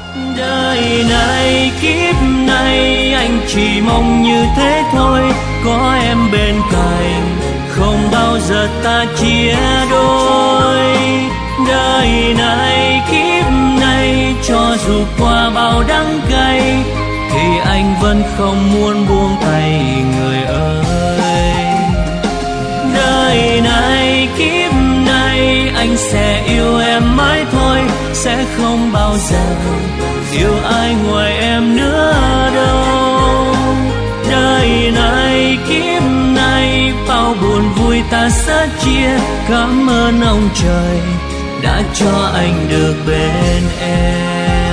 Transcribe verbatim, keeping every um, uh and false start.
Đời này kiếp này anh chỉ mong như thế thôi, có em bên cạnh không bao giờ ta chia đôi. Đời này kiếp này cho dù qua bao đắng cay thì anh vẫn không muốn buông tay người ơi. Đời này kiếp này anh sẽ yêu em mãi thôi, sẽ không bao giờ yêu ai ngoài em nữa đâu. Đời này kiếp này bao buồn vui ta sẽ chia, cảm ơn ông trời đã cho anh được bên em.